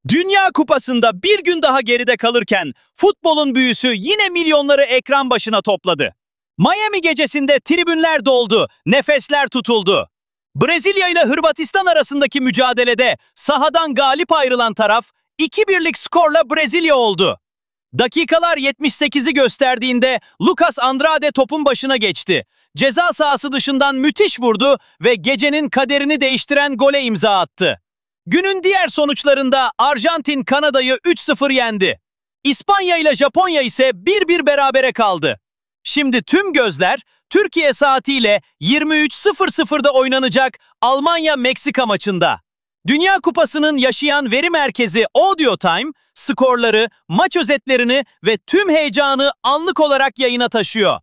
Dünya Kupası'nda bir gün daha geride kalırken futbolun büyüsü yine milyonları ekran başına topladı. Miami gecesinde tribünler doldu, nefesler tutuldu. Brezilya ile Hırvatistan arasındaki mücadelede sahadan galip ayrılan taraf 2-1'lik skorla Brezilya oldu. Dakikalar 78'i gösterdiğinde Lucas Andrade topun başına geçti. Ceza sahası dışından müthiş vurdu ve gecenin kaderini değiştiren gole imza attı. Günün diğer sonuçlarında Arjantin Kanada'yı 3-0 yendi. İspanya ile Japonya ise 1-1 berabere kaldı. Şimdi tüm gözler Türkiye saatiyle 23.00'da oynanacak Almanya-Meksika maçında. Dünya Kupası'nın yaşayan veri merkezi Audio Time, skorları, maç özetlerini ve tüm heyecanı anlık olarak yayına taşıyor.